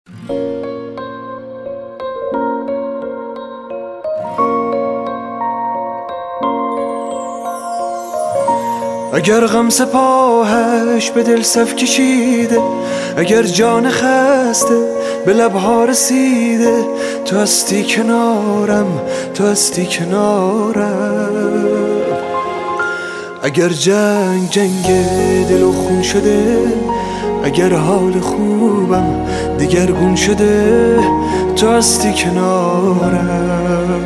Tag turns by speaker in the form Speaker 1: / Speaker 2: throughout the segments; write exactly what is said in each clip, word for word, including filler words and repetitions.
Speaker 1: اگر غم سپاهش به دل صف کشیده، اگر جان خسته به لبها رسیده، تو هستی کنارم، تو هستی کنارم. اگر جنگ جنگ دل و خون شده، اگر حال خوبم دگرگون شده، تو هستی کنارم.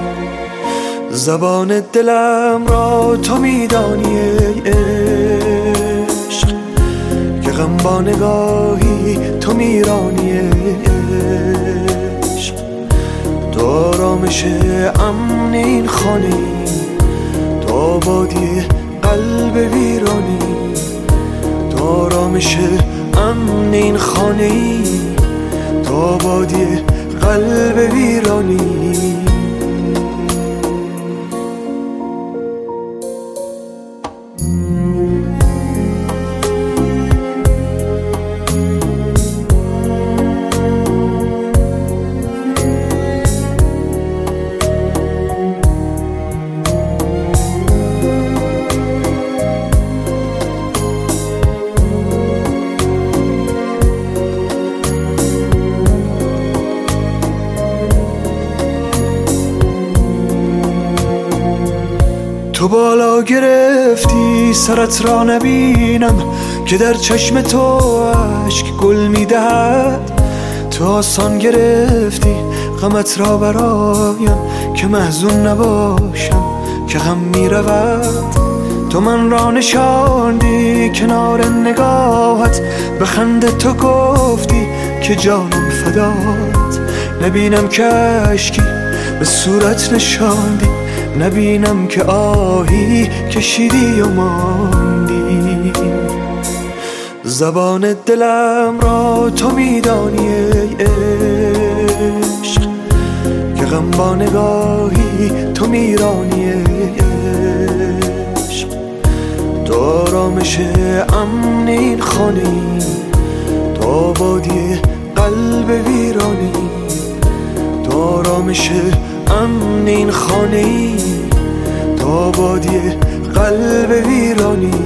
Speaker 1: زبان دلم را تو میدانی ای عشق، که غم با نگاهی تو میرانی ای عشق. تو آرامش امن این خانه، تو آبادی قلب ویرانی، تو آرامش امن این خانه، تو آبادی قلب ویرانی. تو بالا گرفتی سرت را نبینم، که در چشم تو اشک گل میدهد. تو آسان گرفتی غمت را برایم، که محزون نباشم که غم میرود. تو من را نشاندی کنار نگاهت، به خنده تو گفتی که جانم فدات. نبینم که اشکی به صورت نشاندی، نبینم که آهی کشیدی و ماندی. زبان دلم را تو میدانی ای عشق، که غم با نگاهی تو میرانی ای عشق. تو آرامش امن این خانه، تو آبادی قلب ویرانی، تو آرامش امن این خانه، تو آبادی قلب ویرانی.